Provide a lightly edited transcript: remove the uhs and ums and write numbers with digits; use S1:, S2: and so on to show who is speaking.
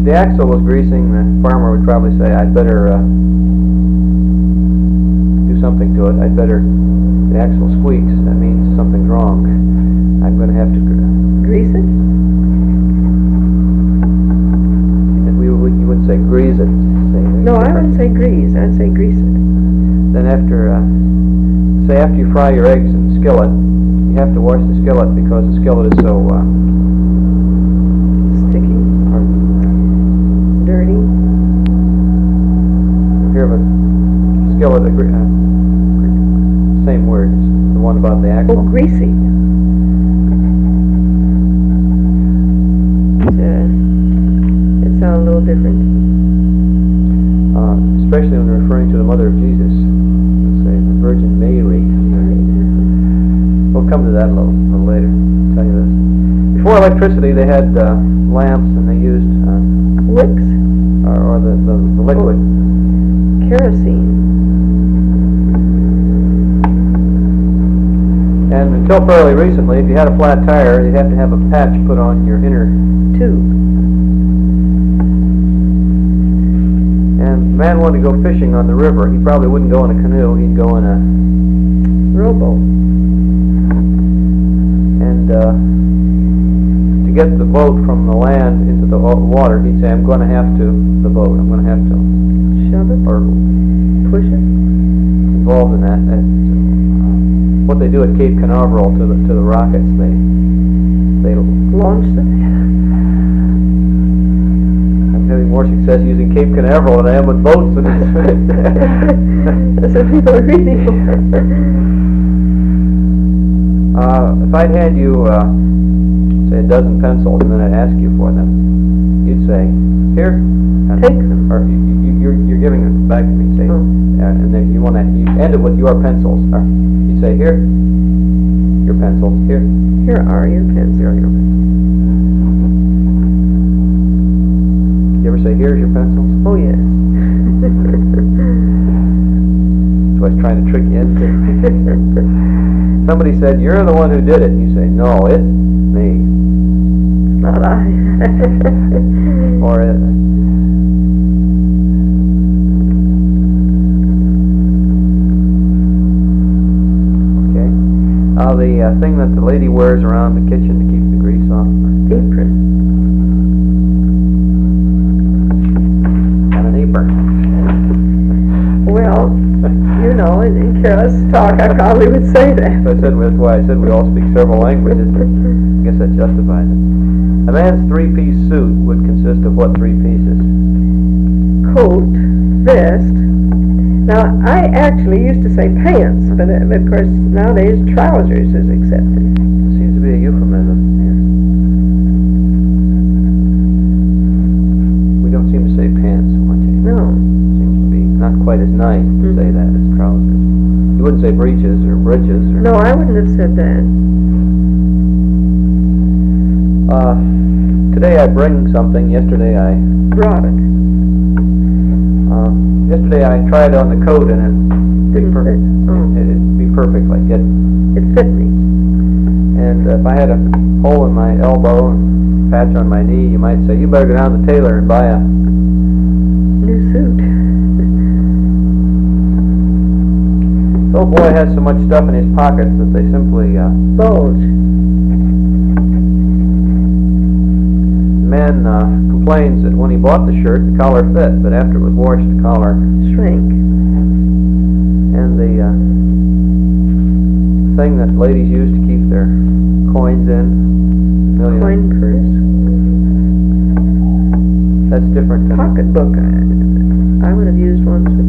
S1: the axle was greasing, the farmer would probably say, I'd better do something to it. The axle squeaks, that means something's wrong. I'm going to have to
S2: Grease it?
S1: You wouldn't say grease it.
S2: No, I wouldn't say grease. I'd say grease it.
S1: Then after you fry your eggs in the skillet, you have to wash the skillet because the skillet is so
S2: sticky, dirty.
S1: Here, but skillet, same word, the one about the axle.
S2: Oh, greasy. It sounds a little different.
S1: Especially when referring to the mother of Jesus. Let's say the Virgin Mary. We'll come to that a little later. I'll tell you this. Before electricity, they had lamps, and they used
S2: wicks
S1: or the liquid
S2: kerosene.
S1: And until fairly recently, if you had a flat tire, you'd have to have a patch put on your inner
S2: tube.
S1: And the man wanted to go fishing on the river. He probably wouldn't go in a canoe. He'd go in a
S2: rowboat.
S1: And to get the boat from the land into the water, he'd say, I'm going to have to
S2: shove it
S1: or
S2: push it.
S1: Involved in that. What they do at Cape Canaveral to the rockets, they
S2: launch them.
S1: I'm having more success using Cape Canaveral than I am with boats.
S2: That's what people are reading.
S1: If I'd hand you, say, a dozen pencils, and then I'd ask you for them, you'd say, "Here,
S2: take them,"
S1: or you're giving them back to me. Say, and then you end it with your pencils. You say, "Here, your pencils. Here
S2: are your pencils."
S1: Here are your pencils. You ever say, "Here's your pencils"?
S2: Oh yes.
S1: So I was trying to trick you into. Somebody said, "You're the one who did it." You say, "No, it's me."
S2: It's not I.
S1: Or okay. The thing that the lady wears around the kitchen to keep the grease off.
S2: Apron.
S1: And an apron.
S2: Well, you know, in careless talk, I probably would say that.
S1: So that's why I said we all speak several languages. I guess that justifies it. A man's three-piece suit would consist of what three pieces?
S2: Coat, vest. Now, I actually used to say pants, but of course nowadays trousers is accepted.
S1: There seems to be a euphemism here. We don't seem to say pants so much anymore.
S2: No.
S1: Seems to be not quite as nice to say that as trousers. You wouldn't say breeches or britches.
S2: No, I wouldn't have said that.
S1: Today I bring something. Yesterday I
S2: brought it.
S1: Yesterday I tried on the coat and it'd be perfect like it.
S2: It fit me.
S1: And if I had a hole in my elbow and patch on my knee, you might say, "You better go down to the tailor and buy a
S2: new suit."
S1: The old boy has so much stuff in his pockets that they simply
S2: bulge.
S1: The man complains that when he bought the shirt, the collar fit, but after it was washed, the collar
S2: shrank.
S1: And the thing that ladies use to keep their coins in,
S2: coin purse.
S1: That's different than
S2: pocketbook. I would have used one.